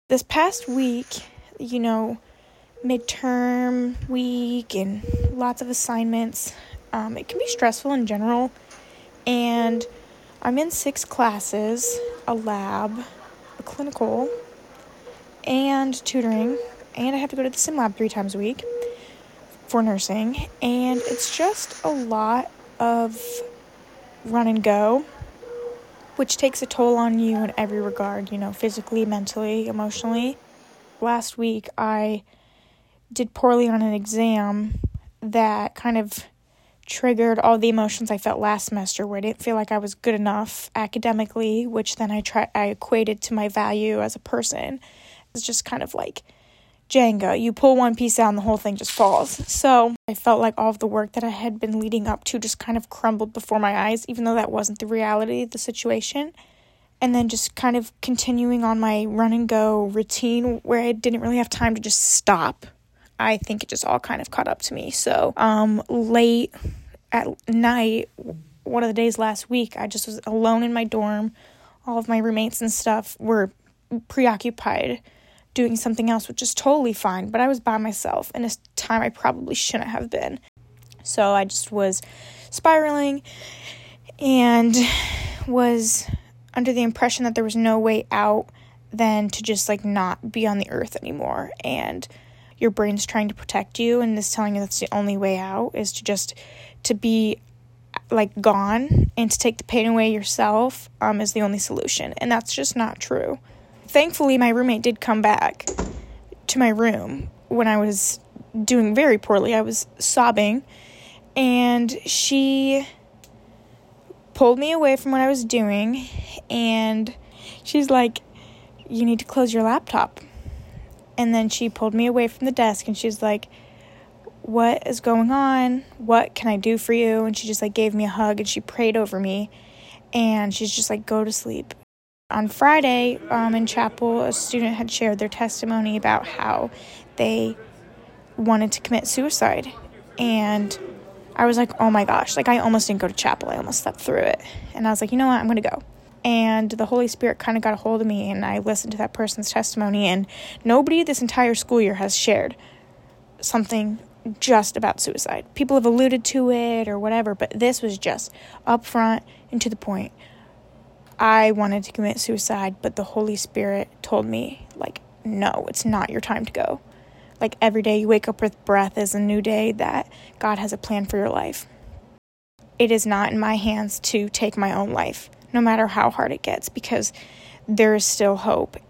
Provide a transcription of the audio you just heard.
This past week, midterm week and lots of assignments, it can be stressful in general. And I'm in 6 classes, a lab, a clinical, and tutoring. And I have to go to the sim lab 3 times a week for nursing. And it's just a lot of run and go, which takes a toll on you in every regard, physically, mentally, emotionally. Last week, I did poorly on an exam that kind of triggered all the emotions I felt last semester, where I didn't feel like I was good enough academically, which then I equated to my value as a person. It's just kind of like Jenga. You pull one piece out and the whole thing just falls. So I felt like all of the work that I had been leading up to just kind of crumbled before my eyes, even though that wasn't the reality of the situation. And then just kind of continuing on my run and go routine where I didn't really have time to just stop. I think it just all kind of caught up to me. So late at night, one of the days last week, I just was alone in my dorm. All of my roommates and stuff were preoccupied doing something else, which is totally fine. But I was by myself in a time I probably shouldn't have been. So I just was spiraling and was under the impression that there was no way out than to just not be on the earth anymore. And your brain's trying to protect you and is telling you that's the only way out, is to be gone, and to take the pain away yourself is the only solution. And that's just not true. Thankfully, my roommate did come back to my room when I was doing very poorly. I was sobbing, and she pulled me away from what I was doing, and she's like, "You need to close your laptop." And then she pulled me away from the desk, and she's like, "What is going on? What can I do for you?" And she just gave me a hug, and she prayed over me, and she's just "Go to sleep." On Friday, in chapel, a student had shared their testimony about how they wanted to commit suicide. And I was like, oh my gosh, I almost didn't go to chapel. I almost slept through it. And I was like, you know what, I'm going to go. And the Holy Spirit kind of got a hold of me, and I listened to that person's testimony. And nobody this entire school year has shared something just about suicide. People have alluded to it or whatever, but this was just upfront and to the point. I wanted to commit suicide, but the Holy Spirit told me, no, it's not your time to go. Every day you wake up with breath is a new day, that God has a plan for your life. It is not in my hands to take my own life, no matter how hard it gets, because there is still hope.